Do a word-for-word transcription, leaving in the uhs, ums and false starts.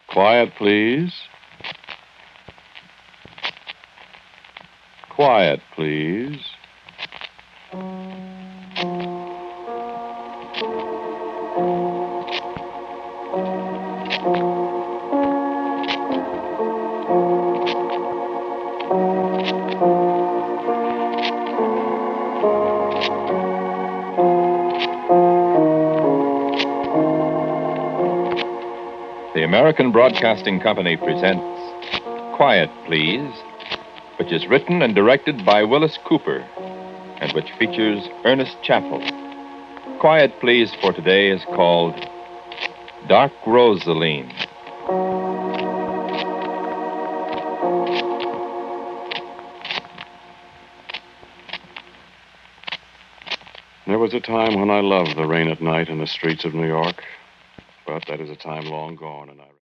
Quiet, please. Quiet, please. The American Broadcasting Company presents Quiet, Please, which is written and directed by Willis Cooper and which features Ernest Chappell. Quiet, Please for today is called Dark Rosaline. There was a time when I loved the rain at night in the streets of New York, but that is a time long gone, and I...